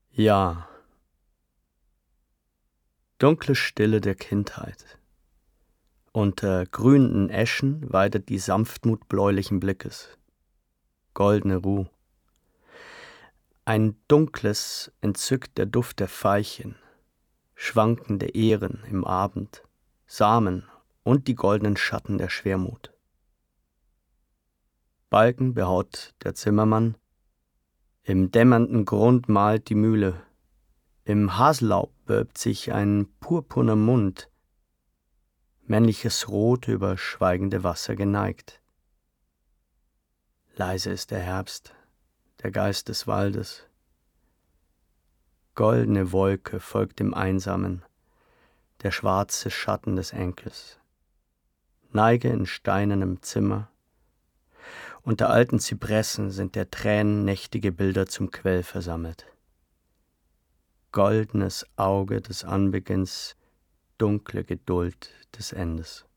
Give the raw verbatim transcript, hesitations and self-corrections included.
Ja. Dunkle Stille der Kindheit. Unter grünenden Eschen weidet die Sanftmut bläulichen Blickes. Goldene Ruh. Ein dunkles, entzückt der Duft der Veilchen, schwankende Ähren im Abend, Samen und die goldenen Schatten der Schwermut. Balken behaut der Zimmermann, im dämmernden Grund malt die Mühle, im Hasellaub wölbt sich ein purpurner Mund, männliches Rot über schweigende Wasser geneigt. Leise ist der Herbst, der Geist des Waldes. Goldene Wolke folgt dem Einsamen, der schwarze Schatten des Enkels. Neige in steinernem Zimmer. Unter alten Zypressen sind der Tränen nächtige Bilder zum Quell versammelt. Goldenes Auge des Anbeginns, dunkle Geduld des Endes.